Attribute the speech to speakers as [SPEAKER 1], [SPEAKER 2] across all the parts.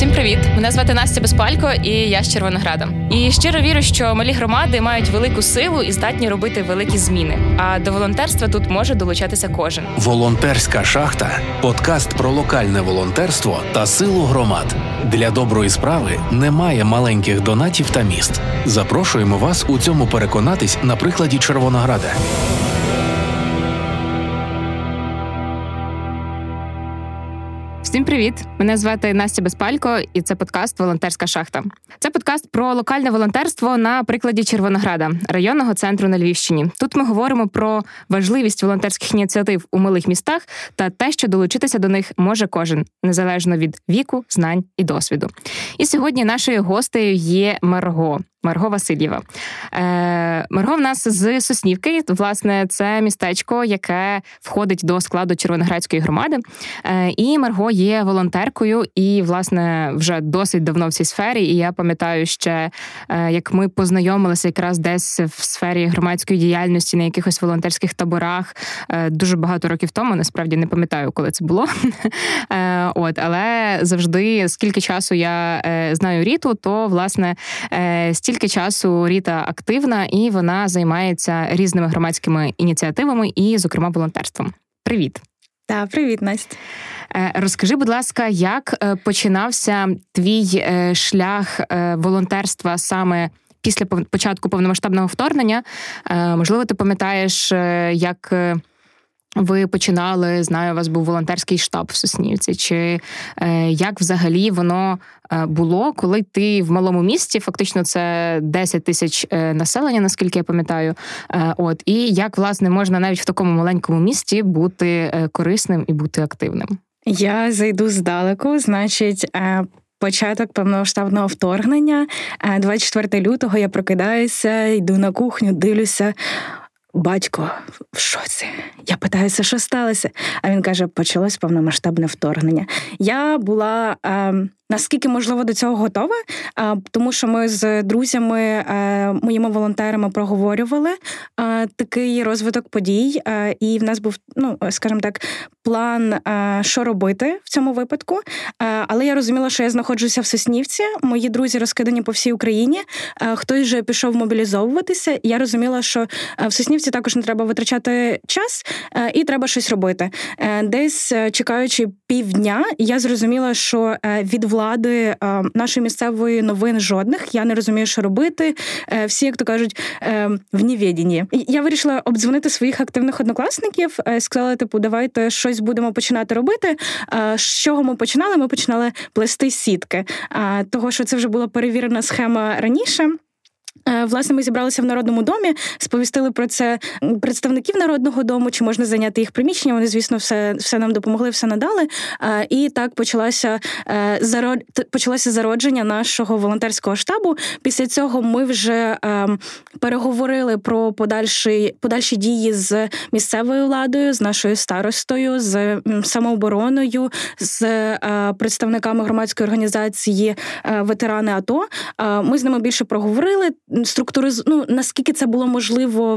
[SPEAKER 1] Всім привіт! Мене звати Настя Безпалько, і я з Червонограда. І щиро вірю, що малі громади мають велику силу і здатні робити великі зміни. А до волонтерства тут може долучатися кожен.
[SPEAKER 2] Волонтерська шахта – подкаст про локальне волонтерство та силу громад. Для доброї справи немає маленьких донатів та міст. Запрошуємо вас у цьому переконатись на прикладі Червонограда.
[SPEAKER 1] Всім привіт! Мене звати Настя Безпалько, і це подкаст «Волонтерська шахта». Це подкаст про локальне волонтерство на прикладі Червонограда, районного центру на Львівщині. Тут ми говоримо про важливість волонтерських ініціатив у малих містах та те, що долучитися до них може кожен, незалежно від віку, знань і досвіду. І сьогодні нашою гостею є Марго Васильєва. Марго в нас з Соснівки. Власне, це містечко, яке входить до складу Червоноградської громади. І Марго є волонтеркою і, власне, вже досить давно в цій сфері. І я пам'ятаю ще, як ми познайомилися якраз десь в сфері громадської діяльності на якихось волонтерських таборах дуже багато років тому. Насправді не пам'ятаю, коли це було. Але завжди, скільки часу я знаю Ріту, то, власне, стільки часу Ріта активна, і вона займається різними громадськими ініціативами і, зокрема, волонтерством. Привіт!
[SPEAKER 3] Так, привіт, Настя.
[SPEAKER 1] Розкажи, будь ласка, як починався твій шлях волонтерства саме після початку повномасштабного вторгнення? Можливо, ти пам'ятаєш, як ви починали, знаю, у вас був волонтерський штаб в Соснівці, чи як взагалі воно було, коли ти в малому місті, фактично це 10 тисяч населення, наскільки я пам'ятаю, і як, власне, можна навіть в такому маленькому місті бути корисним і бути активним?
[SPEAKER 3] Я зайду здалеку, значить, початок повномасштабного вторгнення, 24 лютого я прокидаюся, йду на кухню, дивлюся, батько в шоці. Я питаюся, що сталося? А він каже, почалось повномасштабне вторгнення. Я була, наскільки можливо, до цього готова, тому що ми з друзями, моїми волонтерами проговорювали такий розвиток подій, і в нас був, скажімо так, план, що робити в цьому випадку. Але я розуміла, що я знаходжуся в Соснівці, мої друзі розкидані по всій Україні, хтось вже пішов мобілізовуватися, і я розуміла, що в Соснівці також не треба витрачати час, і треба щось робити. Десь, чекаючи півдня, я зрозуміла, що від влади нашої місцевої новин жодних, я не розумію, що робити, всі, як то кажуть, в невіденні. Я вирішила обдзвонити своїх активних однокласників, сказала, давайте щось будемо починати робити. З чого ми починали? Ми починали плести сітки. Того, що це вже була перевірена схема раніше. Власне, ми зібралися в Народному домі, сповістили про це представників Народного дому, чи можна зайняти їх приміщення. Вони, звісно, все нам допомогли, все надали. І так почалося зародження нашого волонтерського штабу. Після цього ми вже переговорили про подальші дії з місцевою владою, з нашою старостою, з самообороною, з представниками громадської організації ветерани АТО. Ми з ними більше проговорили. Наскільки це було можливо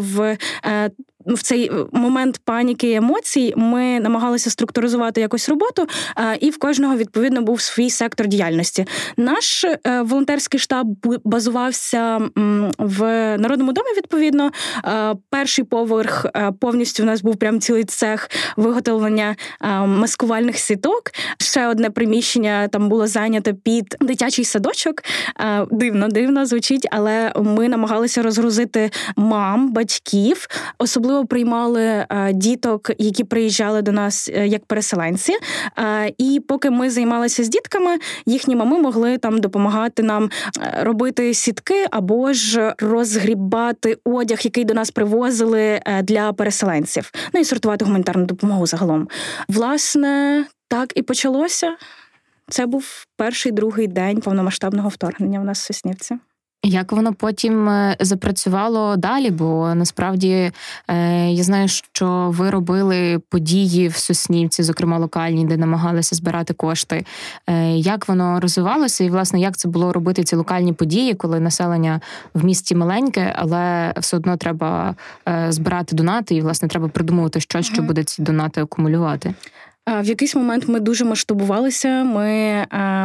[SPEAKER 3] в цей момент паніки і емоцій, ми намагалися структуризувати якусь роботу, і в кожного, відповідно, був свій сектор діяльності. Наш волонтерський штаб базувався в Народному домі, відповідно. Перший поверх повністю у нас був прям цілий цех виготовлення маскувальних сіток. Ще одне приміщення там було зайняте під дитячий садочок. Дивно звучить, але ми намагалися розгрузити мам, батьків, особливо приймали діток, які приїжджали до нас як переселенці. І поки ми займалися з дітками, їхні мами могли там допомагати нам робити сітки або ж розгрібати одяг, який до нас привозили для переселенців. І сортувати гуманітарну допомогу загалом. Власне, так і почалося. Це був перший, другий день повномасштабного вторгнення в нас в Соснівці.
[SPEAKER 1] Як воно потім запрацювало далі? Бо насправді я знаю, що ви робили події в Соснівці, зокрема локальні, де намагалися збирати кошти. Як воно розвивалося і, власне, як це було робити ці локальні події, коли населення в місті маленьке, але все одно треба збирати донати і, власне, треба придумувати щось, що буде ці донати акумулювати?
[SPEAKER 3] В якийсь момент ми дуже масштабувалися, ми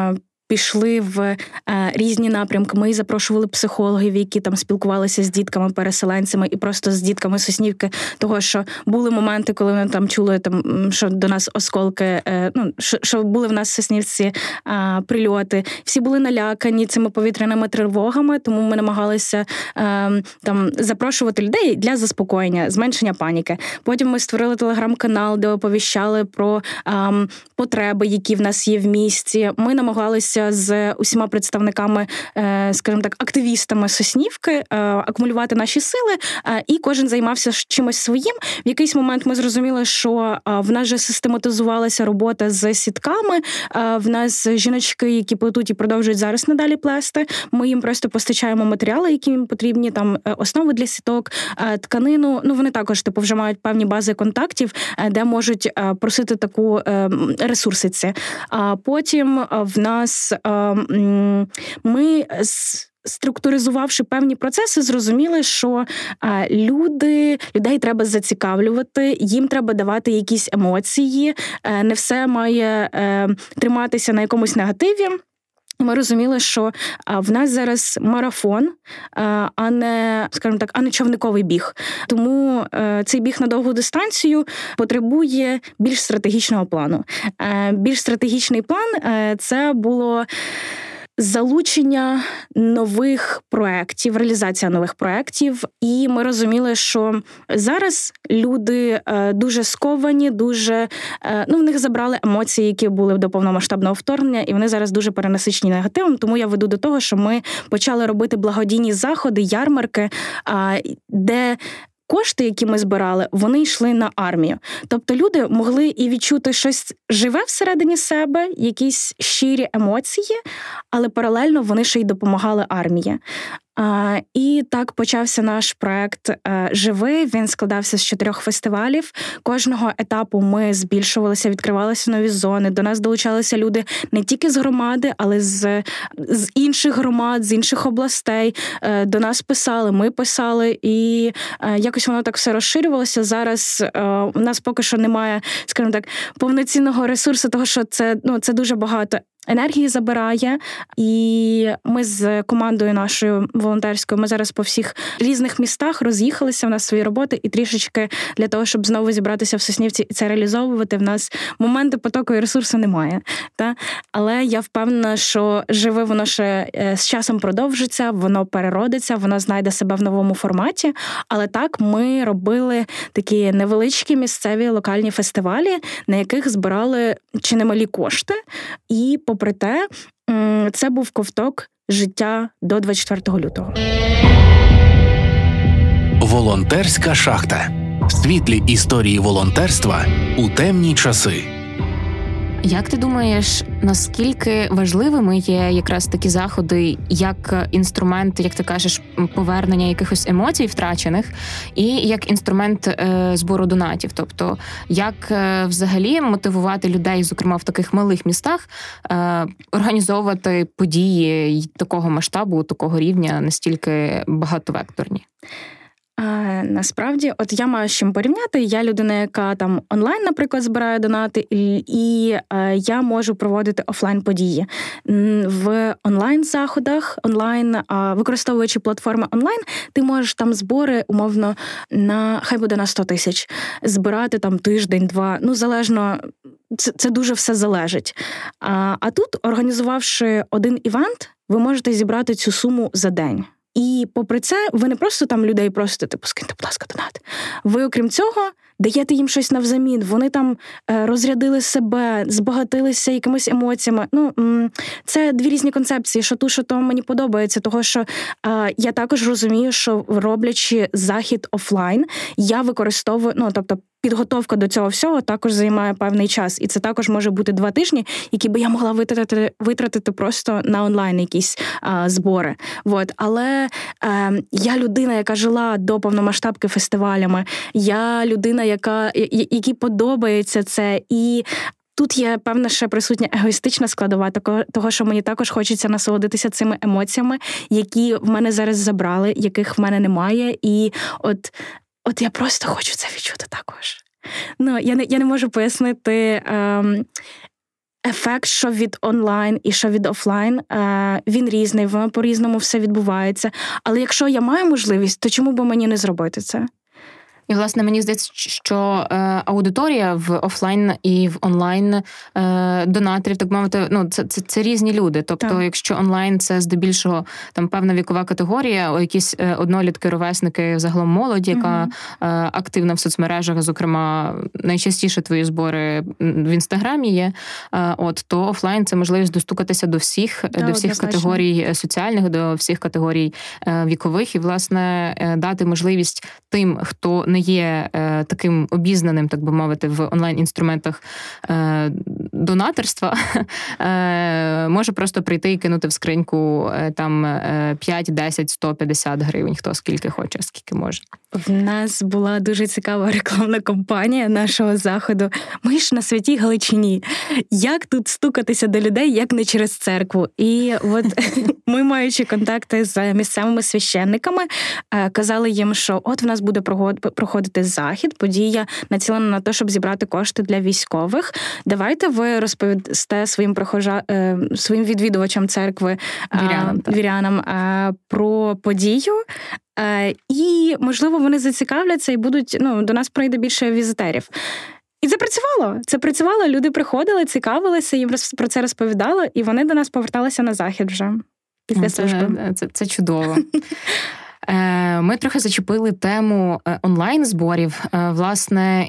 [SPEAKER 3] пішли в різні напрямки. Ми запрошували психологів, які там спілкувалися з дітками-переселенцями і просто з дітками Соснівки, того, що були моменти, коли вони там чули, там, що до нас осколки, що були в нас в Соснівці прильоти. Всі були налякані цими повітряними тривогами, тому ми намагалися там запрошувати людей для заспокоєння, зменшення паніки. Потім ми створили телеграм-канал, де оповіщали про потреби, які в нас є в місті. Ми намагалися з усіма представниками, скажімо так, активістами Соснівки акумулювати наші сили, і кожен займався чимось своїм. В якийсь момент ми зрозуміли, що в нас же систематизувалася робота з сітками, в нас жіночки, які плетуть і продовжують зараз надалі плести. Ми їм просто постачаємо матеріали, які їм потрібні, там основи для сіток, тканину. Вони також вже мають певні бази контактів, де можуть просити таку ресурсиці. А потім в нас ми, структуризувавши певні процеси, зрозуміли, що людей треба зацікавлювати, їм треба давати якісь емоції, не все має триматися на якомусь негативі. Ми розуміли, що в нас зараз марафон, а не, скажімо так, а не човниковий біг. Тому цей біг на довгу дистанцію потребує більш стратегічного плану. Більш стратегічний план – це було залучення нових проєктів, реалізація нових проєктів. І ми розуміли, що зараз люди дуже сковані, дуже, в них забрали емоції, які були до повномасштабного вторгнення, і вони зараз дуже перенасичені негативом. Тому я веду до того, що ми почали робити благодійні заходи, ярмарки, де кошти, які ми збирали, вони йшли на армію. Тобто люди могли і відчути щось живе всередині себе, якісь щирі емоції, але паралельно вони ще й допомагали армії. І так почався наш проект «Живий». Він складався з 4 фестивалів. Кожного етапу ми збільшувалися, відкривалися нові зони. До нас долучалися люди не тільки з громади, але з інших громад, з інших областей. До нас писали, ми писали, і якось воно так все розширювалося. Зараз у нас поки що немає, скажімо так, повноцінного ресурсу, того, що це дуже багато енергії забирає, і ми з командою нашою волонтерською, ми зараз по всіх різних містах роз'їхалися, в нас свої роботи, і трішечки для того, щоб знову зібратися в Соснівці і це реалізовувати, в нас моменти потоку і ресурсу немає. Але я впевнена, що живе воно ще з часом продовжиться, воно переродиться, воно знайде себе в новому форматі, але так ми робили такі невеличкі місцеві локальні фестивалі, на яких збирали чи немалі кошти, і попри те, це був ковток життя до 24 лютого.
[SPEAKER 2] Волонтерська шахта. Світлі історії волонтерства у темні часи.
[SPEAKER 1] Як ти думаєш, наскільки важливими є якраз такі заходи, як інструмент, як ти кажеш, повернення якихось емоцій втрачених, і як інструмент збору донатів? Тобто, як взагалі мотивувати людей, зокрема в таких малих містах, організовувати події такого масштабу, такого рівня, настільки багатовекторні?
[SPEAKER 3] Насправді, от я маю з чим порівняти. Я людина, яка там онлайн, наприклад, збирає донати, і я можу проводити офлайн-події. В онлайн-заходах, використовуючи платформи онлайн, ти можеш там збори, умовно, хай буде на 100 тисяч, збирати там тиждень-два, залежно, це дуже все залежить. А тут, організувавши один івент, ви можете зібрати цю суму за день. І попри це, ви не просто там людей просите, скиньте, будь ласка, донат. Ви, окрім цього, даєте їм щось навзамін. Вони там розрядили себе, збагатилися якимись емоціями. Це дві різні концепції, що то мені подобається, того, що я також розумію, що роблячи захід офлайн, я використовую, тобто підготовка до цього всього також займає певний час. І це також може бути 2 тижні, які би я могла витратити просто на онлайн якісь збори. Але я людина, яка жила до повномасштабки фестивалями. Я людина, якій подобається це. І тут є, певна, ще присутня егоїстична складова, того, що мені також хочеться насолодитися цими емоціями, які в мене зараз забрали, яких в мене немає. І от я просто хочу це відчути також. Я не можу пояснити, ефект, що від онлайн і що від офлайн, він різний, воно по-різному все відбувається. Але якщо я маю можливість, то чому б мені не зробити це?
[SPEAKER 1] І, власне, мені здається, що аудиторія в офлайн і в онлайн донаторів, так мовити, це різні люди. Тобто, якщо онлайн це здебільшого там певна вікова категорія, якісь однолітки, ровесники, загалом молодь, яка активна в соцмережах, зокрема, найчастіше твої збори в Інстаграмі є, то офлайн це можливість достукатися до всіх категорій соціальних, до всіх категорій вікових і, власне, дати можливість тим, хто не є таким обізнаним, так би мовити, в онлайн-інструментах донаторства, може просто прийти і кинути в скриньку там 5, 10, 150 гривень, хто скільки хоче, скільки може.
[SPEAKER 3] В нас була дуже цікава рекламна кампанія нашого заходу. Ми ж на Святій Галичині. Як тут стукатися до людей, як не через церкву? І от ми, маючи контакти з місцевими священниками, казали їм, що от в нас буде проходити захід, подія націлена на те, щоб зібрати кошти для військових. Давайте ви розповісте своїм відвідувачам церкви, вірянам про подію. І, можливо, вони зацікавляться і будуть, до нас прийде більше візитерів. І це працювало. Люди приходили, цікавилися, їм про це розповідали, і вони до нас поверталися на захід вже після служби.
[SPEAKER 1] Це чудово. Ми трохи зачепили тему онлайн-зборів. Власне,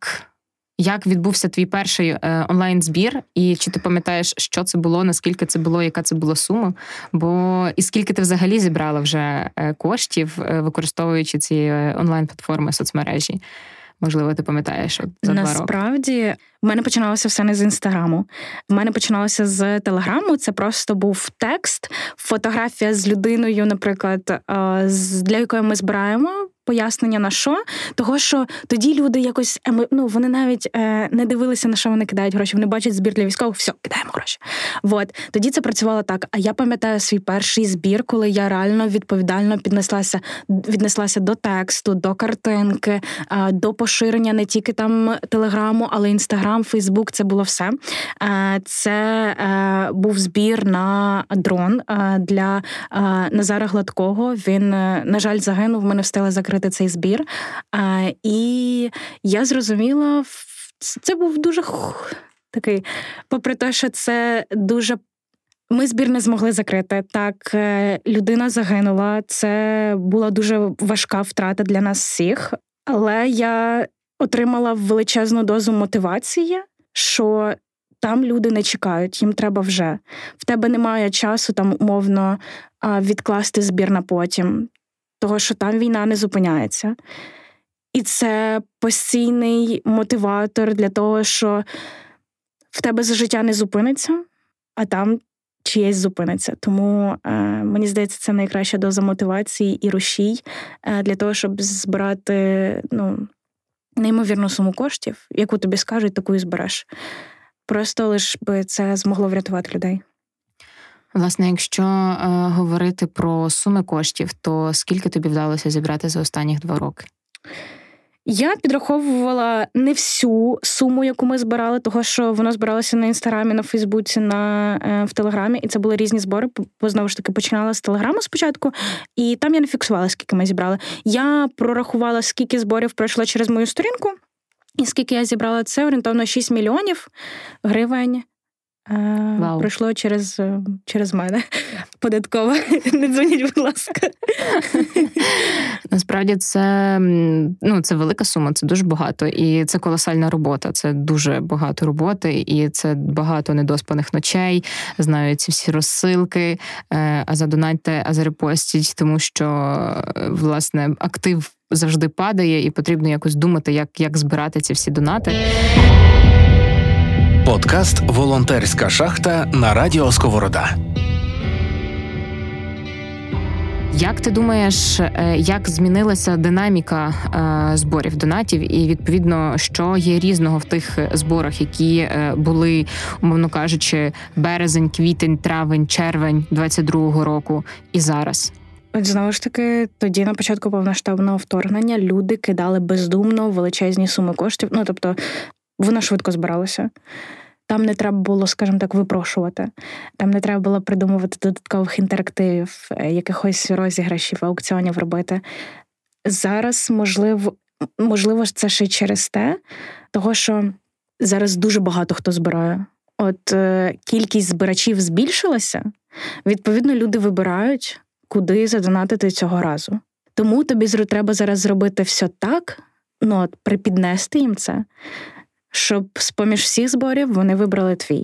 [SPEAKER 1] як відбувся твій перший онлайн-збір, і чи ти пам'ятаєш, що це було, наскільки це було, яка це була сума? І скільки ти взагалі зібрала вже коштів, використовуючи ці онлайн-платформи, соцмережі? Можливо, ти пам'ятаєш за 2 роки.
[SPEAKER 3] Насправді, в мене починалося все не з Інстаграму. В мене починалося з Телеграму. Це просто був текст, фотографія з людиною, наприклад, для якої ми збираємо пояснення на що. Того, що тоді люди якось, вони навіть не дивилися, на що вони кидають гроші. Вони бачать збір для військових, все, кидаємо гроші. Тоді це працювало так. А я пам'ятаю свій перший збір, коли я реально відповідально віднеслася до тексту, до картинки, до поширення не тільки там Телеграму, але Інстаграм, Фейсбук, це було все. Це був збір на дрон для Назара Гладкого. Він, на жаль, загинув, ми не встигли закрити цей збір. І я зрозуміла, це був дуже такий, попри те, що це дуже... Ми збір не змогли закрити. Так, людина загинула, це була дуже важка втрата для нас всіх, але я отримала величезну дозу мотивації, що там люди не чекають, їм треба вже. В тебе немає часу там умовно відкласти збір на потім. Того, що там війна не зупиняється. І це постійний мотиватор для того, що в тебе за життя не зупиниться, а там чиєсь зупиниться. Тому, мені здається, це найкраща доза мотивації і рушій для того, щоб збирати неймовірну суму коштів, яку тобі скажуть, таку і збереш. Просто лиш би це змогло врятувати людей.
[SPEAKER 1] Власне, якщо говорити про суми коштів, то скільки тобі вдалося зібрати за останніх 2 роки?
[SPEAKER 3] Я підраховувала не всю суму, яку ми збирали, того, що воно збиралося на Інстаграмі, на Фейсбуці, в Телеграмі, і це були різні збори, бо, знову ж таки, починала з Телеграму спочатку, і там я не фіксувала, скільки ми зібрали. Я прорахувала, скільки зборів пройшло через мою сторінку, і скільки я зібрала, це орієнтовно 6 мільйонів гривень. Пройшло через мене. Податково. Не дзвоніть, будь ласка.
[SPEAKER 1] Насправді це велика сума, це дуже багато. І це колосальна робота. Це дуже багато роботи, і це багато недоспаних ночей. Знаю ці всі розсилки, а задонатьте, а зарепостіть, тому що, власне, актив завжди падає, і потрібно якось думати, як збирати ці всі донати.
[SPEAKER 2] Подкаст «Волонтерська шахта» на радіо Сковорода.
[SPEAKER 1] Як ти думаєш, як змінилася динаміка зборів донатів і, відповідно, що є різного в тих зборах, які були, умовно кажучи, березень, квітень, травень, червень 22-го року і зараз?
[SPEAKER 3] Знову ж таки, тоді на початку повномасштабного вторгнення люди кидали бездумно величезні суми коштів. Тобто, воно швидко збиралося. там не треба було, скажімо так, випрошувати. Там не треба було придумувати додаткових інтерактивів, якихось розіграшів, аукціонів робити. Зараз, можливо, це ще й через того, що зараз дуже багато хто збирає. От кількість збирачів збільшилася, відповідно, люди вибирають, куди задонатити цього разу. Тому тобі треба зараз зробити все так, припіднести їм це, щоб з-поміж всіх зборів вони вибрали твій.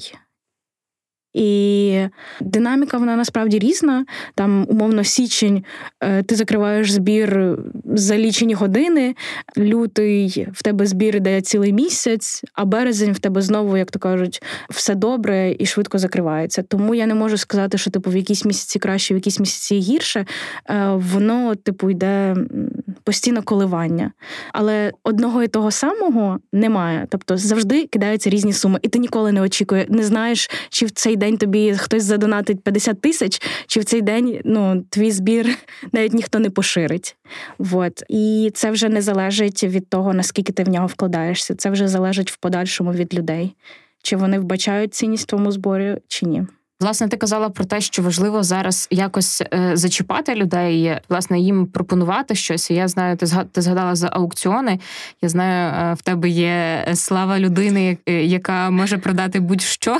[SPEAKER 3] І динаміка, вона насправді різна. Там, умовно, січень, ти закриваєш збір за лічені години, лютий в тебе збір йде цілий місяць, а березень в тебе знову, як то кажуть, все добре і швидко закривається. Тому я не можу сказати, що в якісь місяці краще, в якісь місяці гірше. Воно, йде постійно коливання. Але одного і того самого немає. Тобто завжди кидаються різні суми. І ти ніколи не знаєш, чи в цей день тобі хтось задонатить 50 тисяч, чи в цей день твій збір навіть ніхто не поширить. І це вже не залежить від того, наскільки ти в нього вкладаєшся. Це вже залежить в подальшому від людей. Чи вони вбачають цінність в твоєму зборі, чи ні.
[SPEAKER 1] Власне, ти казала про те, що важливо зараз якось зачіпати людей, власне, їм пропонувати щось. Я знаю, ти згадала за аукціони. Я знаю, в тебе є слава людини, яка може продати будь-що,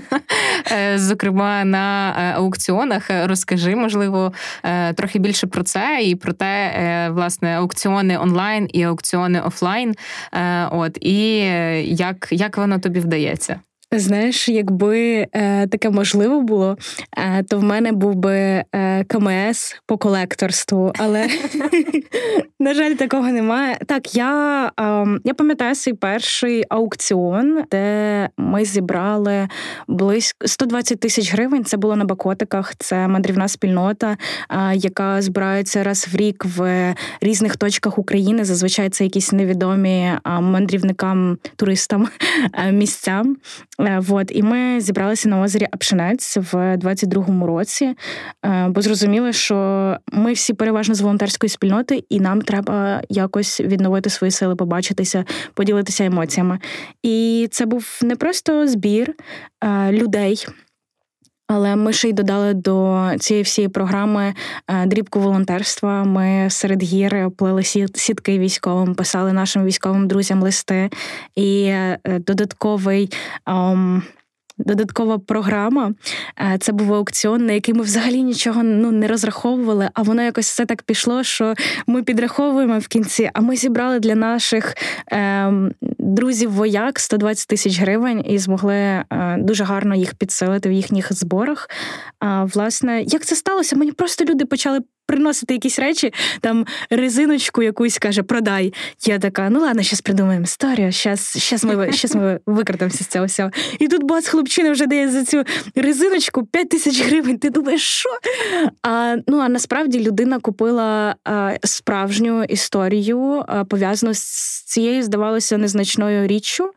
[SPEAKER 1] зокрема, на аукціонах. Розкажи, можливо, трохи більше про це і про те, власне, аукціони онлайн і аукціони офлайн. І як воно тобі вдається?
[SPEAKER 3] Знаєш, якби таке можливо було, то в мене був би КМС по колекторству, але, на жаль, такого немає. Так, я пам'ятаю свій перший аукціон, де ми зібрали близько 120 тисяч гривень. Це було на Бакотиках, це мандрівна спільнота, яка збирається раз в рік в різних точках України. Зазвичай це якісь невідомі мандрівникам, туристам місця. І ми зібралися на озері Апшинець в 22-му році, бо зрозуміли, що ми всі переважно з волонтерської спільноти, і нам треба якось відновити свої сили, побачитися, поділитися емоціями. І це був не просто збір людей, але ми ще й додали до цієї всієї програми дрібку волонтерства. Ми серед гір плели сітки військовим, писали нашим військовим друзям листи. І додаткова програма. Це був аукціон, на який ми взагалі нічого не розраховували, а воно якось все так пішло, що ми підраховуємо в кінці, а ми зібрали для наших друзів-вояк 120 тисяч гривень і змогли дуже гарно їх підсилити в їхніх зборах. Власне, як це сталося? Мені просто люди почали приносити якісь речі, там резиночку якусь, каже, продай. Я така, ладно, зараз придумаємо історію, зараз ми викрутимося з цього всього. І тут бац, хлопчина вже дає за цю резиночку 5 тисяч гривень. Ти думаєш, що? А насправді людина купила справжню історію, пов'язану з цією, здавалося, незначною річчю.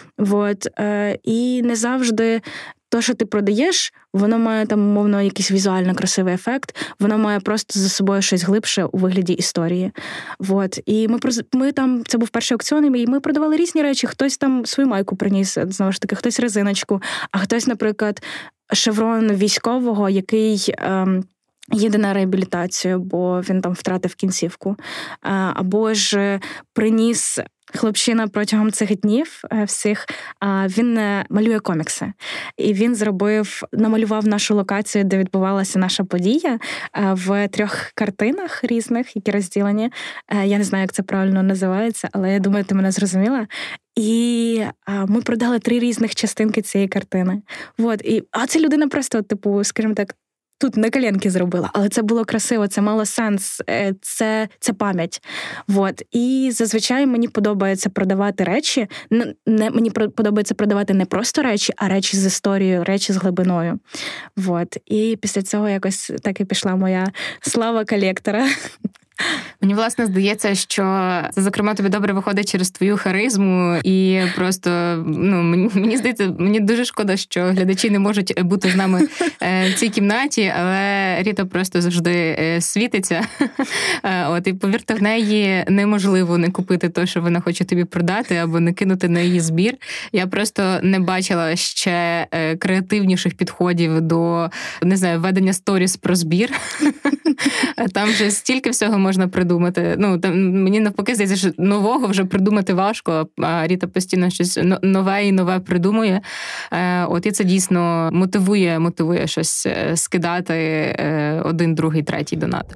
[SPEAKER 3] І не завжди то, що ти продаєш, воно має там, умовно, якийсь візуально красивий ефект, воно має просто за собою щось глибше у вигляді історії. І ми там, це був перший аукціон, і ми продавали різні речі. Хтось там свою майку приніс, знову ж таки, хтось резиночку, а хтось, наприклад, шеврон військового, який їде на реабілітацію, бо він там втратив кінцівку. Або ж приніс хлопчина протягом цих днів всіх, він малює комікси. І він намалював нашу локацію, де відбувалася наша подія, в 3 картинах різних, які розділені. Я не знаю, як це правильно називається, але я думаю, ти мене зрозуміла. І ми продали 3 різних частинки цієї картини. А ця людина просто, скажімо так, тут на коленки зробила, але це було красиво, це мало сенс, це пам'ять. І зазвичай мені подобається продавати речі, мені подобається продавати не просто речі, а речі з історією, речі з глибиною. І після цього якось так і пішла моя слава колектора.
[SPEAKER 1] Мені, власне, здається, що це, зокрема, тобі добре виходить через твою харизму, і просто, мені здається, мені дуже шкода, що глядачі не можуть бути з нами в цій кімнаті, але Ріта просто завжди світиться. І повірте, в неї неможливо не купити те, що вона хоче тобі продати, або не кинути на її збір. Я просто не бачила ще креативніших підходів до, не знаю, ведення сторіс про збір. Там вже стільки всього можна придумати. Мені навпаки здається, що нового вже придумати важко, а Ріта постійно щось нове і нове придумує. І це дійсно мотивує щось скидати один, другий, третій донат.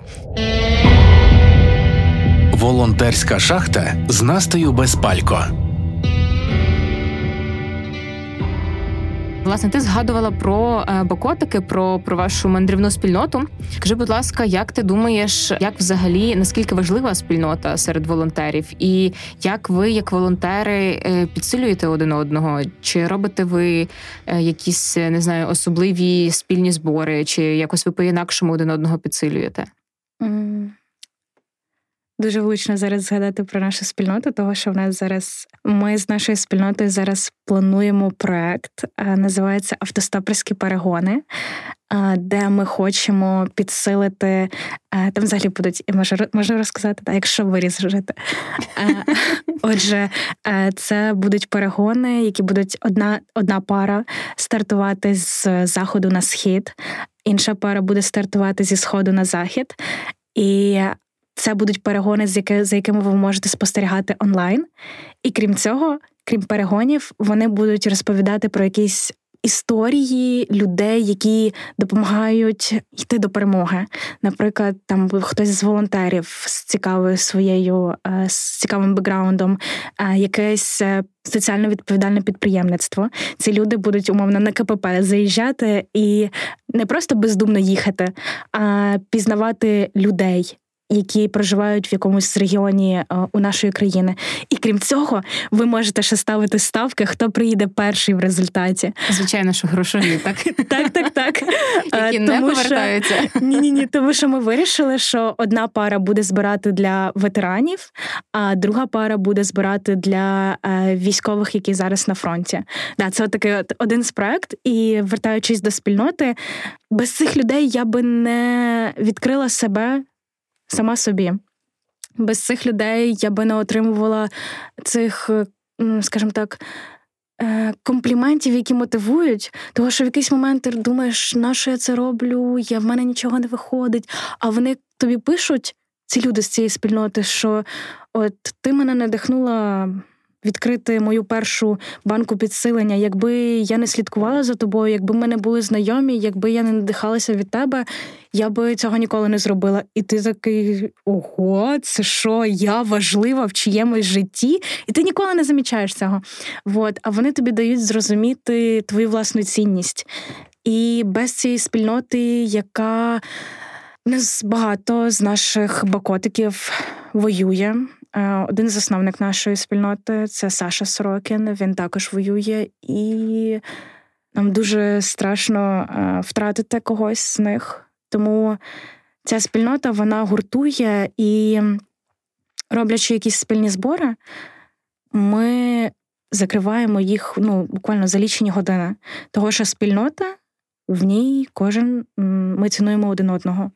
[SPEAKER 2] Волонтерська шахта з Настею Безпалько.
[SPEAKER 1] Власне, ти згадувала про Бокотики, про вашу мандрівну спільноту. Скажи, будь ласка, як ти думаєш, як взагалі, наскільки важлива спільнота серед волонтерів? І як ви, як волонтери, підсилюєте один одного? Чи робите ви якісь, не знаю, особливі спільні збори? Чи якось ви по-інакшому один одного підсилюєте?
[SPEAKER 3] Дуже влучно зараз згадати про нашу спільноту, того, що в нас зараз ми з нашою спільнотою зараз плануємо проект, називається «Автостоперські перегони», де ми хочемо підсилити, там взагалі будуть, можу розказати, так, якщо вирізати. Отже, це будуть перегони, які будуть одна пара стартувати з заходу на схід, інша пара буде стартувати зі сходу на захід, і це будуть перегони, за якими ви можете спостерігати онлайн. І крім цього, крім перегонів, вони будуть розповідати про якісь історії людей, які допомагають йти до перемоги. Наприклад, там хтось з волонтерів з цікавим бекграундом, якесь соціально відповідальне підприємництво. Ці люди будуть, умовно, на КПП заїжджати і не просто бездумно їхати, а пізнавати людей, які проживають в якомусь регіоні у нашої країни. І крім цього, ви можете ще ставити ставки, хто приїде перший в результаті.
[SPEAKER 1] Звичайно, що грошові, так?
[SPEAKER 3] Так.
[SPEAKER 1] Які не повертаються.
[SPEAKER 3] Ні, тому що ми вирішили, що одна пара буде збирати для ветеранів, а друга пара буде збирати для військових, які зараз на фронті. Це такий один з проєктів. І вертаючись до спільноти, без цих людей я би не відкрила себе сама собі. Без цих людей я би не отримувала цих, скажімо так, компліментів, які мотивують. Тому що в якийсь момент ти думаєш, на що я це роблю, в мене нічого не виходить. А вони тобі пишуть, ці люди з цієї спільноти, що от ти мене надихнула відкрити мою першу банку підсилення. Якби я не слідкувала за тобою, якби ми не були знайомі, якби я не надихалася від тебе, я би цього ніколи не зробила. І ти такий, ого, це що, я важлива в чиємусь житті? І ти ніколи не замічаєш цього. А вони тобі дають зрозуміти твою власну цінність. І без цієї спільноти, яка багато з наших бокотиків воює. Один з засновник нашої спільноти – це Саша Сорокін, він також воює, і нам дуже страшно втратити когось з них. Тому ця спільнота, вона гуртує, і роблячи якісь спільні збори, ми закриваємо їх буквально за лічені години. Того, що спільнота, в ній ми цінуємо один одного.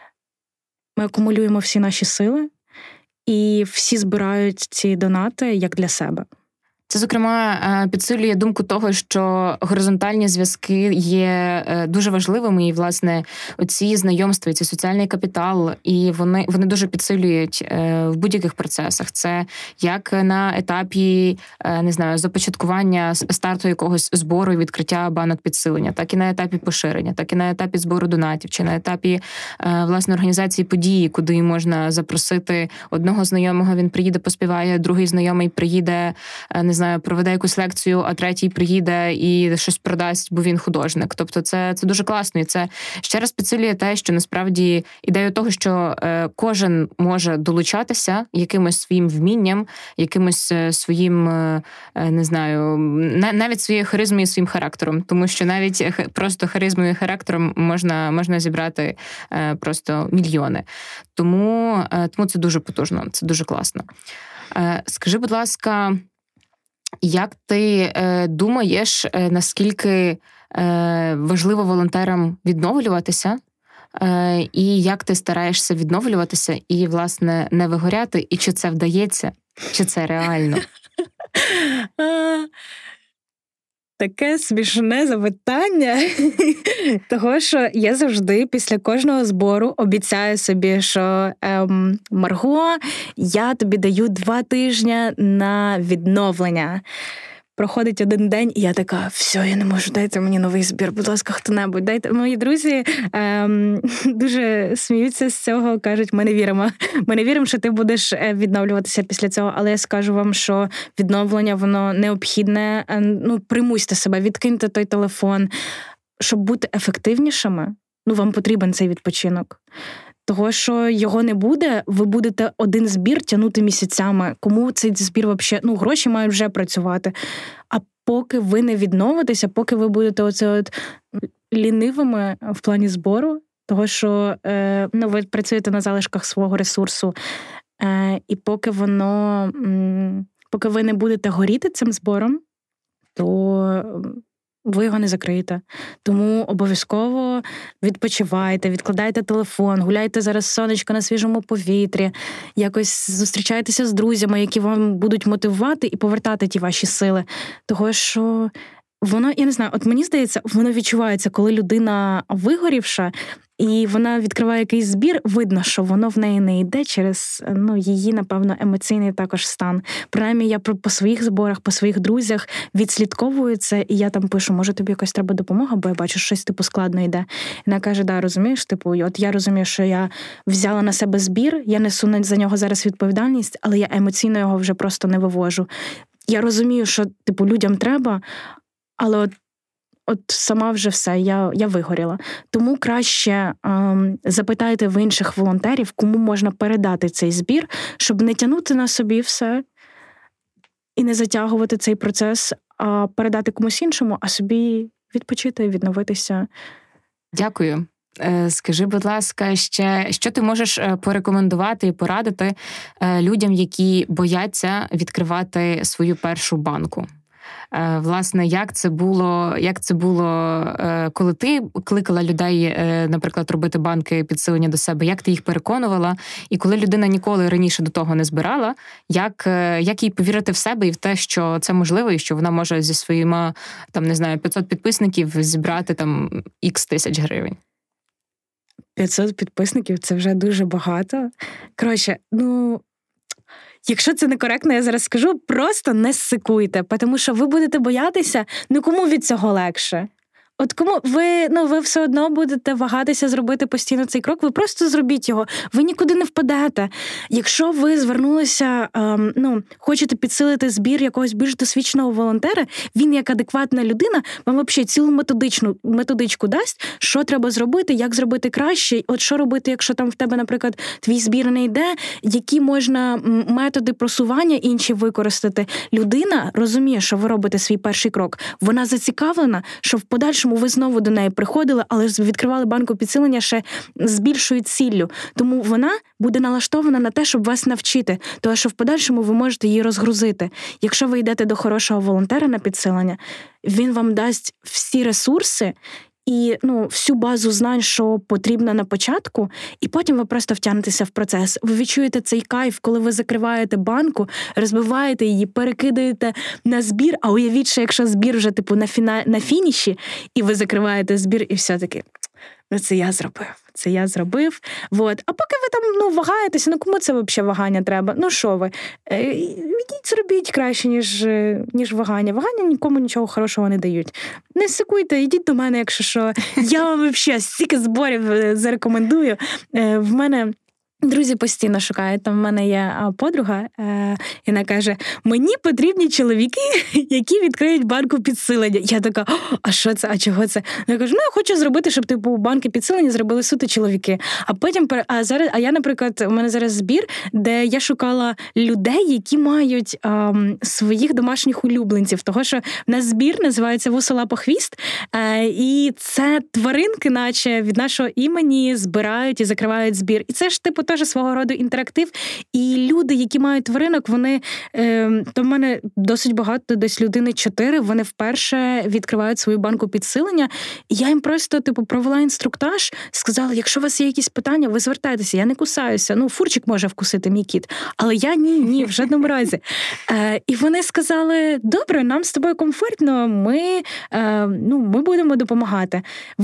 [SPEAKER 3] Ми акумулюємо всі наші сили, і всі збирають ці донати як для себе.
[SPEAKER 1] Це, зокрема, підсилює думку того, що горизонтальні зв'язки є дуже важливими, і, власне, оці знайомства, ці соціальний капітал, і вони дуже підсилюють в будь-яких процесах. Це як на етапі, не знаю, започаткування старту якогось збору і відкриття банок підсилення, так і на етапі поширення, так і на етапі збору донатів, чи на етапі, власне, організації події, куди можна запросити одного знайомого, він приїде, поспіває, другий знайомий приїде, не знаю, проведе якусь лекцію, а третій приїде і щось продасть, бо він художник. Тобто це дуже класно. І це ще раз підсилює те, що насправді ідею того, що кожен може долучатися якимось своїм вмінням, якимось своїм, не знаю, навіть своєю харизмою і своїм характером. Тому що навіть просто харизмою і характером можна зібрати просто мільйони. Тому це дуже потужно, це дуже класно. Скажи, будь ласка, як ти думаєш, наскільки важливо волонтерам відновлюватися, і як ти стараєшся відновлюватися і, власне, не вигоряти, і чи це вдається, чи це реально?
[SPEAKER 3] Таке смішне запитання, того, що я завжди після кожного збору обіцяю собі, що Марго, я тобі даю 2 тижні на відновлення. Проходить 1 день, і я така, все, я не можу, дайте мені новий збір, будь ласка, хто-небудь, дайте. Мої друзі дуже сміються з цього, кажуть, ми не віримо, що ти будеш відновлюватися після цього, але я скажу вам, що відновлення, воно необхідне, примусьте себе, відкиньте той телефон, щоб бути ефективнішими, вам потрібен цей відпочинок. Того, що його не буде, ви будете 1 збір тягнути місяцями. Кому цей збір взагалі? Гроші мають вже працювати. А поки ви не відновитеся, поки ви будете лінивими в плані збору, того, що ви працюєте на залишках свого ресурсу, і поки ви не будете горіти цим збором, то ви його не закриєте. Тому обов'язково відпочивайте, відкладайте телефон, гуляйте зараз сонечко на свіжому повітрі, якось зустрічайтеся з друзями, які вам будуть мотивувати і повертати ті ваші сили. Того, що воно, я не знаю, мені здається, воно відчувається, коли людина вигорівша, і вона відкриває якийсь збір, видно, що воно в неї не йде через її, напевно, емоційний також стан. Принаймні, я по своїх зборах, по своїх друзях відслідковую це, і я там пишу, може тобі якась треба допомога, бо я бачу, щось складно йде. І вона каже, розумієш, я розумію, що я взяла на себе збір, я несу за нього зараз відповідальність, але я емоційно його вже просто не вивожу. Я розумію, що людям треба, але сама вже все, я вигоріла. Тому краще запитайте в інших волонтерів, кому можна передати цей збір, щоб не тягнути на собі все і не затягувати цей процес, а передати комусь іншому, а собі відпочити, відновитися.
[SPEAKER 1] Дякую. Скажи, будь ласка, ще, що ти можеш порекомендувати і порадити людям, які бояться відкривати свою першу банку? Власне, як це було, коли ти кликала людей, наприклад, робити банки підсилення до себе, як ти їх переконувала? І коли людина ніколи раніше до того не збирала, як їй повірити в себе і в те, що це можливо, і що вона може зі своїми, 500 підписників зібрати X тисяч гривень?
[SPEAKER 3] 500 підписників – це вже дуже багато. Коротше, якщо це некоректно, я зараз скажу, просто не сикуйте, тому що ви будете боятися, кому від цього легше? Кому ви все одно будете вагатися зробити постійно цей крок, ви просто зробіть його, ви нікуди не впадете. Якщо ви звернулися, хочете підсилити збір якогось більш досвідченого волонтера, він як адекватна людина вам взагалі цілу методичку дасть, що треба зробити, як зробити краще, що робити, якщо там в тебе, наприклад, твій збір не йде, які можна методи просування інші використати. Людина розуміє, що ви робите свій перший крок. Вона зацікавлена, що в подальшому ви знову до неї приходили, але відкривали банку підсилення ще з більшою ціллю. Тому вона буде налаштована на те, щоб вас навчити, тому що в подальшому ви можете її розгрузити. Якщо ви йдете до хорошого волонтера на підсилення, він вам дасть всі ресурси і всю базу знань, що потрібно на початку, і потім ви просто втягнетеся в процес. Ви відчуєте цей кайф, коли ви закриваєте банку, розбиваєте її, перекидаєте на збір, а уявіть, що якщо збір вже на фініші, і ви закриваєте збір, і все-таки, це я зробив. Вот. А поки ви там вагаєтеся, кому це взагалі вагання треба? Що ви? Ідіть зробіть краще, ніж вагання. Вагання нікому нічого хорошого не дають. Не сикуйте, ідіть до мене, якщо що. Я вам взагалі стільки зборів зарекомендую. В мене Друзі постійно шукають. Там в мене є подруга, і вона каже, мені потрібні чоловіки, які відкриють банку підсилення. Я така, а що це, а чого це? Я кажу, я хочу зробити, щоб банки підсилення зробили суто чоловіки. А потім, я, наприклад, у мене зараз збір, де я шукала людей, які мають своїх домашніх улюбленців. Того, що в нас збір називається «Вусолапохвіст», і це тваринки, наче від нашого імені збирають і закривають збір. І це ж, теж свого роду інтерактив. І люди, які мають тваринок, вони, то в мене досить багато, десь людини 4, вони вперше відкривають свою банку підсилення. І я їм просто, провела інструктаж, сказала, якщо у вас є якісь питання, ви звертайтеся, я не кусаюся. Фурчик може вкусити мій кіт, але я ні, в жодному разі. І вони сказали, добре, нам з тобою комфортно, ми будемо допомагати.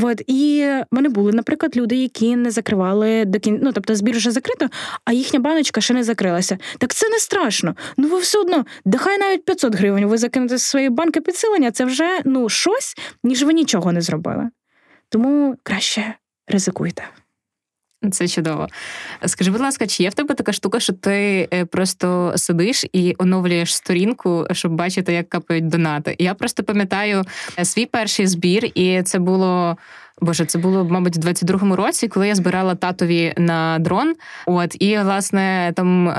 [SPEAKER 3] І в мене були, наприклад, люди, які не закривали до кінця, тобто збір вже закрито, а їхня баночка ще не закрилася. Так це не страшно. Ви все одно, хай навіть 500 гривень ви закинете з своєї банки підсилення, це вже, щось, ніж ви нічого не зробили. Тому краще ризикуйте.
[SPEAKER 1] Це чудово. Скажи, будь ласка, чи є в тебе така штука, що ти просто сидиш і оновлюєш сторінку, щоб бачити, як капають донати? Я просто пам'ятаю свій перший збір, і це було, мабуть, в 22-му році, коли я збирала татові на дрон. І, власне, там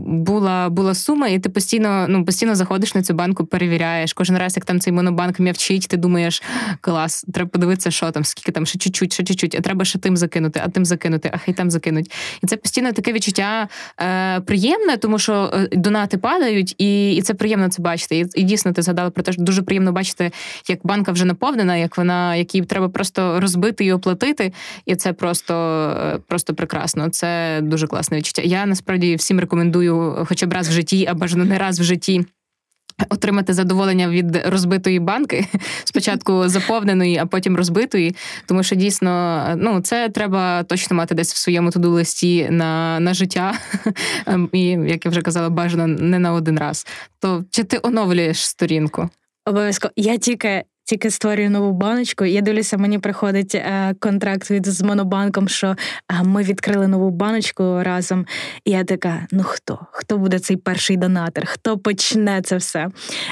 [SPEAKER 1] була сума, і ти постійно заходиш на цю банку, перевіряєш. Кожен раз, як там цей монобанк м'явчить, ти думаєш, клас, треба подивитися, що там, скільки там, ще чуть-чуть, а треба ще тим закинути, а хай там закинуть. І це постійно таке відчуття приємне, тому що донати падають, і це приємно це бачити. І дійсно, ти згадала про те, що дуже приємно бачити, як банка вже наповнена, як їй треба просто розбити і оплатити, і це просто прекрасно. Це дуже класне відчуття. Я, насправді, всім рекомендую хоча б раз в житті, а бажано не раз в житті, отримати задоволення від розбитої банки, спочатку заповненої, а потім розбитої, тому що дійсно, це треба точно мати десь в своєму туду-листі на життя, і, як я вже казала, бажано не на один раз. То чи ти оновлюєш сторінку?
[SPEAKER 3] Обов'язково. Я тільки створюю нову баночку, я дивлюся, мені приходить контракт з Монобанком, що ми відкрили нову баночку разом, і я така, хто буде цей перший донатор, хто почне це все?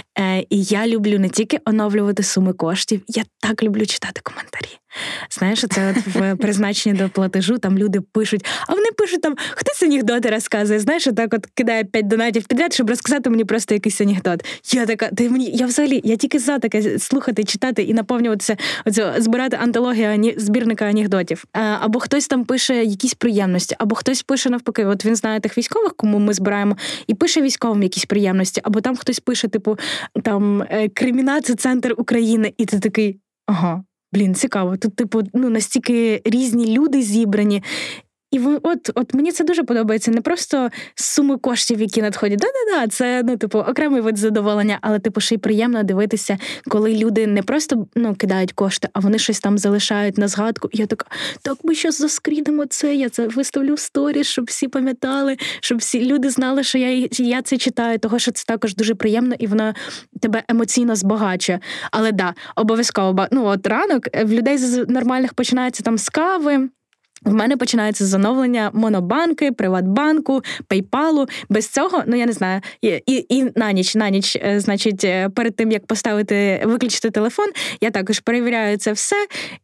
[SPEAKER 3] І я люблю не тільки оновлювати суми коштів, я так люблю читати коментарі. Знаєш, це в призначенні до платежу, там люди пишуть, а вони пишуть там, хтось анекдоти розказує, знаєш, так кидає 5 донатів підряд, щоб розказати мені просто якийсь анекдот. Я така, я тільки за таке слухати, читати і наповнюватися, збирати антологію збірника анекдотів. Або хтось там пише якісь приємності, або хтось пише навпаки, він знає тих військових, кому ми збираємо, і пише військовим якісь приємності, або там хтось пише, Креміна – це центр України, і ти такий, ага. Цікаво. Тут, настільки різні люди зібрані. І от мені це дуже подобається. Не просто суми коштів, які надходять. Це, окремий вид задоволення, але, ще й приємно дивитися, коли люди не просто, кидають кошти, а вони щось там залишають на згадку. І я така, так ми щас заскрінимо це, я це виставлю в сторіс, щоб всі пам'ятали, щоб всі люди знали, що я це читаю, того, що це також дуже приємно, і воно тебе емоційно збагачує. Але обов'язково, ранок в людей з нормальних починається там з кави, в мене починається з оновлення Монобанки, Приватбанку, PayPal. Без цього, я не знаю, і на ніч, значить, перед тим, як виключити телефон, я також перевіряю це все.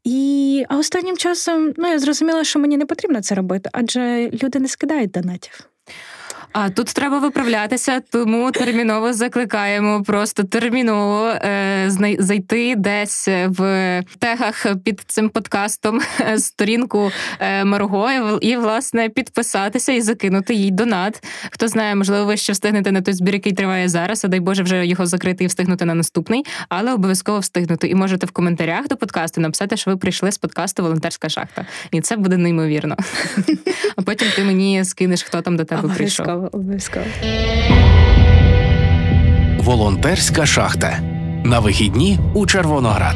[SPEAKER 3] А останнім часом, я зрозуміла, що мені не потрібно це робити, адже люди не скидають донатів.
[SPEAKER 1] А тут треба виправлятися, тому терміново закликаємо, просто терміново зайти десь в тегах під цим подкастом сторінку Марго і, власне, підписатися і закинути їй донат. Хто знає, можливо, ви ще встигнете на той збір, який триває зараз, а дай Боже вже його закрити і встигнути на наступний, але обов'язково встигнути. І можете в коментарях до подкасту написати, що ви прийшли з подкасту «Волонтерська шахта». І це буде неймовірно. А потім ти мені скинеш, хто там до тебе прийшов.
[SPEAKER 3] Обов'язково.
[SPEAKER 2] Волонтерська шахта. На вихідні у Червоноград.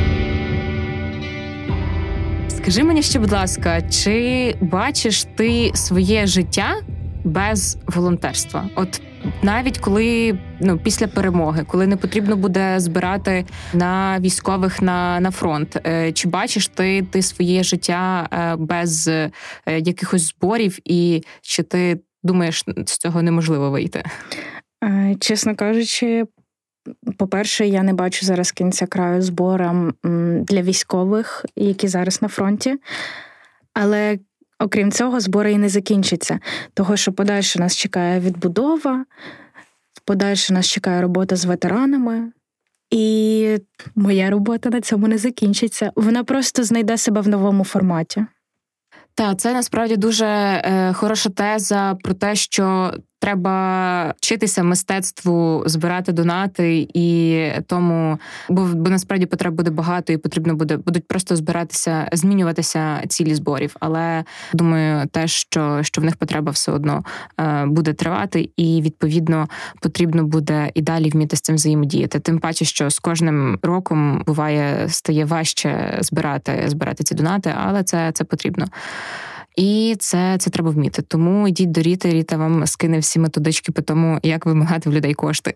[SPEAKER 1] Скажи мені ще, будь ласка, чи бачиш ти своє життя без волонтерства? От навіть коли після перемоги, коли не потрібно буде збирати на військових на фронт, чи бачиш ти своє життя без якихось зборів, і чи ти думаєш, з цього неможливо вийти?
[SPEAKER 3] Чесно кажучи, по-перше, я не бачу зараз кінця краю зборам для військових, які зараз на фронті. Але, окрім цього, збори і не закінчаться. Того, що подальше нас чекає відбудова, подальше нас чекає робота з ветеранами. І моя робота на цьому не закінчиться. Вона просто знайде себе в новому форматі.
[SPEAKER 1] Так, це насправді дуже хороша теза про те, що треба вчитися мистецтву, збирати донати і тому, бо насправді потреб буде багато і потрібно будуть просто збиратися, змінюватися цілі зборів. Але думаю, те, що в них потреба все одно буде тривати, і відповідно потрібно буде і далі вміти з цим взаємодіяти. Тим паче, що з кожним роком стає важче збирати ці донати, але це потрібно. І це треба вміти. Тому йдіть до Ріти, Ріта вам скине всі методички по тому, як вимагати в людей кошти.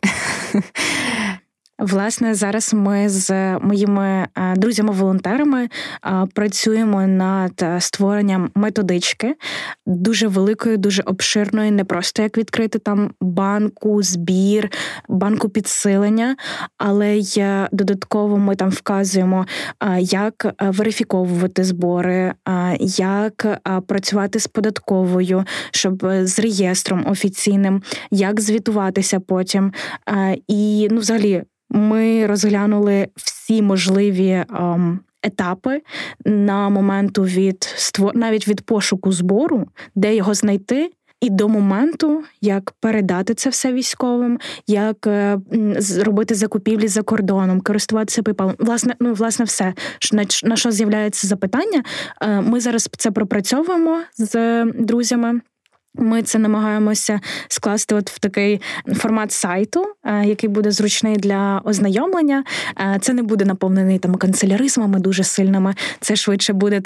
[SPEAKER 3] Власне, зараз ми з моїми друзями-волонтерами працюємо над створенням методички дуже великої, дуже обширної, не просто як відкрити там банку, збір, банку підсилення, але й додатково ми там вказуємо, як верифіковувати збори, як працювати з податковою, щоб з реєстром офіційним, як звітуватися потім. І, взагалі, ми розглянули всі можливі етапи на моменту навіть від пошуку збору, де його знайти, і до моменту, як передати це все військовим, як робити закупівлі за кордоном, користуватися PayPal. Власне, все, на що з'являється запитання. Ми зараз це пропрацьовуємо з друзями. Ми це намагаємося скласти в такий формат сайту, який буде зручний для ознайомлення. Це не буде наповнений канцеляризмами дуже сильними. Це швидше буде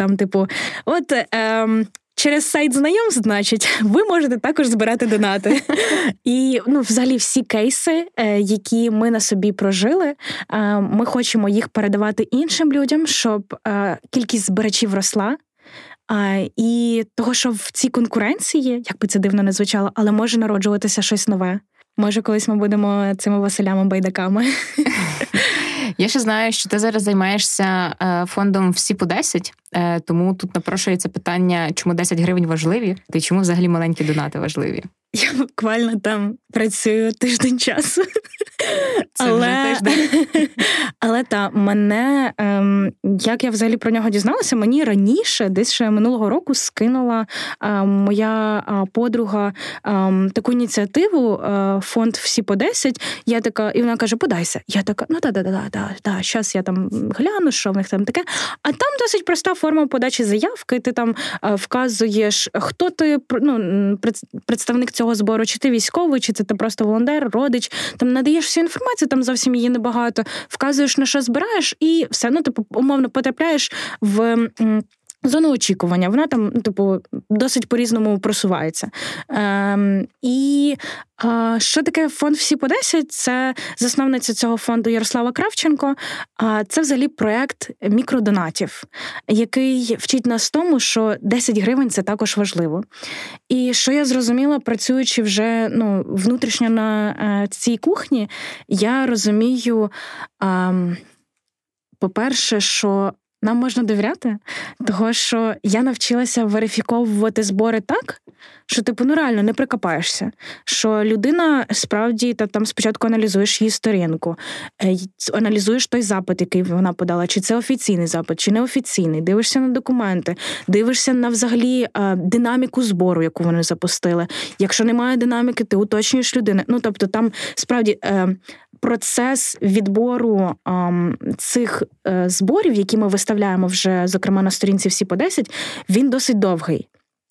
[SPEAKER 3] через сайт знайомств, значить, ви можете також збирати донати. І, взагалі, всі кейси, які ми на собі прожили, ми хочемо їх передавати іншим людям, щоб кількість збирачів росла. І того, що в цій конкуренції, як би це дивно не звучало, але може народжуватися щось нове. Може, колись ми будемо цими Василями-байдаками.
[SPEAKER 1] Я ще знаю, що ти зараз займаєшся фондом «Всі по 10», тому тут напрошується питання, чому 10 гривень важливі, та чому взагалі маленькі донати важливі?
[SPEAKER 3] Я буквально там працюю тиждень часу.
[SPEAKER 1] Це вже тиждень.
[SPEAKER 3] Але мене, як я взагалі про нього дізналася, мені раніше, десь ще минулого року, скинула моя подруга таку ініціативу, фонд «Всі по 10». Я така, і вона каже, подайся. Я така, щас я там гляну, що в них там таке. А там досить проста форма подачі заявки. Ти там вказуєш, хто ти, представник цього збору, чи ти військовий, чи це ти просто волонтер, родич. Там надаєш всю інформацію, там зовсім її небагато. Вказуєш, на що збираєш, і все, умовно потрапляєш в зону очікування. Вона там, досить по-різному просувається. І що таке фонд «Всі по 10»? Це засновниця цього фонду Ярослава Кравченко. Це взагалі проєкт мікродонатів, який вчить нас тому, що 10 гривень – це також важливо. І що я зрозуміла, працюючи вже внутрішньо на цій кухні, я розумію, по-перше, що нам можна довіряти, того, що я навчилася верифіковувати збори так, що реально не прикопаєшся. Що людина справді, там спочатку аналізуєш її сторінку, аналізуєш той запит, який вона подала, чи це офіційний запит, чи неофіційний, дивишся на документи, дивишся на взагалі динаміку збору, яку вони запустили. Якщо немає динаміки, ти уточнюєш людину. Тобто там справді процес відбору цих зборів, які ми виставляємо вже, зокрема, на сторінці «Всі по 10», він досить довгий.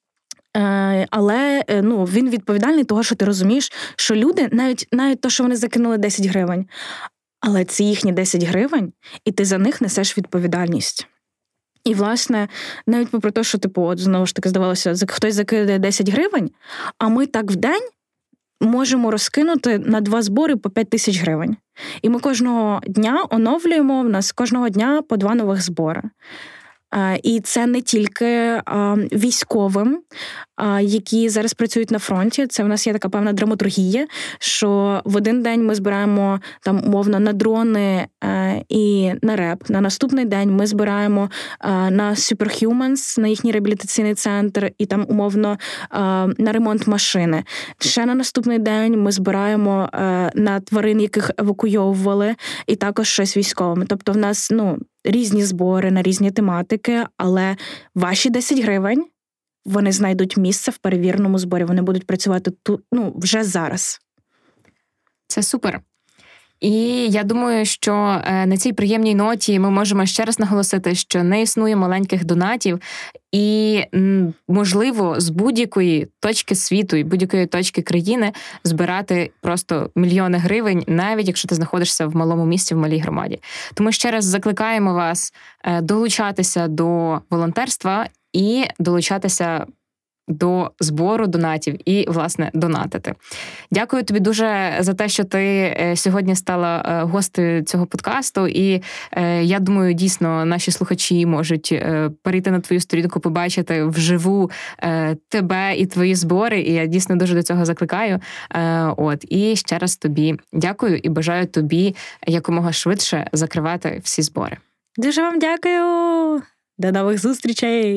[SPEAKER 3] Але він відповідальний того, що ти розумієш, що люди, навіть то, що вони закинули 10 гривень, але це їхні 10 гривень, і ти за них несеш відповідальність. І, власне, навіть попри те, що, знову ж таки, здавалося, хтось закидає 10 гривень, а ми так в день можемо розкинути на 2 збори по 5 тисяч гривень. І ми кожного дня оновлюємо, в нас кожного дня по 2 нових збори. І це не тільки військовим, які зараз працюють на фронті. Це в нас є така певна драматургія, що в один день ми збираємо там умовно на дрони і на РЕП. На наступний день ми збираємо на Superhumans, на їхній реабілітаційний центр, і там умовно на ремонт машини. Ще на наступний день ми збираємо на тварин, яких евакуйовували, і також щось військовим. Тобто в нас, різні збори на різні тематики, але ваші 10 гривень, вони знайдуть місце в перевіреному зборі. Вони будуть працювати тут, вже зараз.
[SPEAKER 1] Це супер. І я думаю, що на цій приємній ноті ми можемо ще раз наголосити, що не існує маленьких донатів, і, можливо, з будь-якої точки світу і будь-якої точки країни збирати просто мільйони гривень, навіть якщо ти знаходишся в малому місті, в малій громаді. Тому ще раз закликаємо вас долучатися до волонтерства і долучатися до збору донатів і, власне, донатити. Дякую тобі дуже за те, що ти сьогодні стала гостею цього подкасту, і я думаю, дійсно, наші слухачі можуть перейти на твою сторінку, побачити вживу тебе і твої збори, і я дійсно дуже до цього закликаю. І ще раз тобі дякую і бажаю тобі якомога швидше закривати всі збори.
[SPEAKER 3] Дуже вам дякую! До нових зустрічей!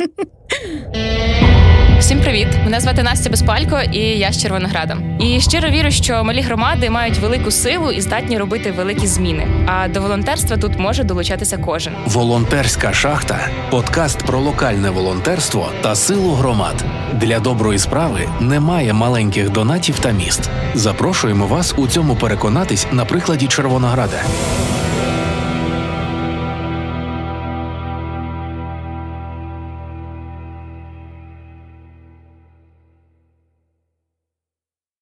[SPEAKER 1] Всім привіт! Мене звати Настя Безпалько, і я з Червонограда. І щиро вірю, що малі громади мають велику силу і здатні робити великі зміни. А до волонтерства тут може долучатися кожен.
[SPEAKER 2] Волонтерська шахта – подкаст про локальне волонтерство та силу громад. Для доброї справи немає маленьких донатів та міст. Запрошуємо вас у цьому переконатись на прикладі Червонограда.